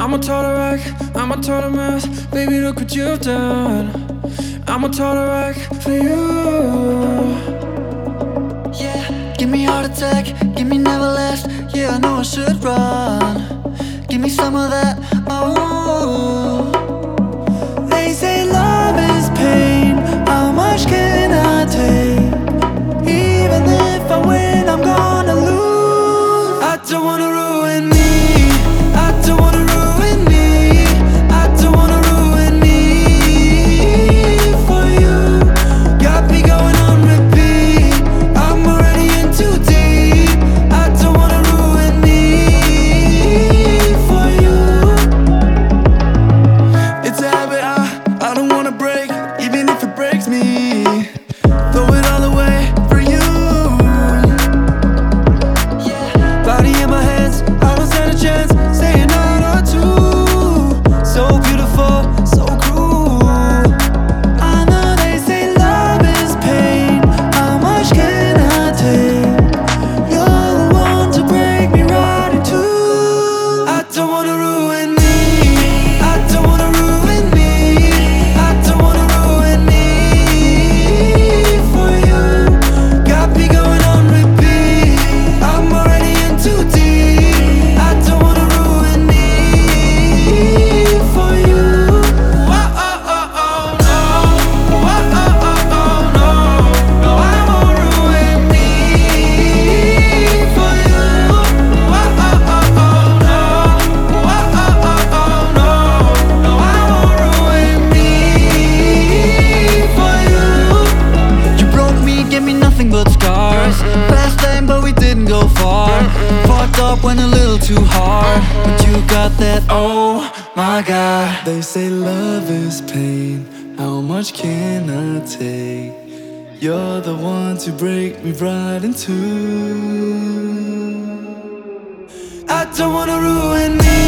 I'm a total wreck, I'm a total mess. Baby, look what you've done. I'm a total wreck for you. Yeah, give me heart attack, give me never last. Yeah, I know I should run. Give me some of that, oh. They say love is pain, how much can I take? Even if I win, I'm gonna lose. I don't wanna ruin me, I don't wanna ruin me, I don't wanna ruin me for you. Got me going on repeat, I'm already in too deep. I don't wanna ruin me for you. It's a habit I don't wanna break, even if it breaks me. Throw it all away for you. Body in my hands, I don't stand a chance. Say a night or two. So beautiful, so cruel. I know they say love is pain, how much can I take? You're the one to break me right in two. I don't wanna ruin me, I don't wanna ruin me, I don't wanna ruin me for you. Got me going on repeat, I'm already in too deep. I don't wanna ruin me for you. Oh, oh, oh, oh, no. Oh, oh, oh, oh, no. No, I won't ruin me for you. Oh, oh, oh, oh, no. Oh, oh, oh, oh, no. No, I won't ruin me for you. You broke me, gave me nothing but scars. Fast lane, but we didn't go far. Fucked up, went a little too hard. But you got that, oh my God. They say love is pain, how much can I take? You're the one to break me right in two. I don't wanna ruin me,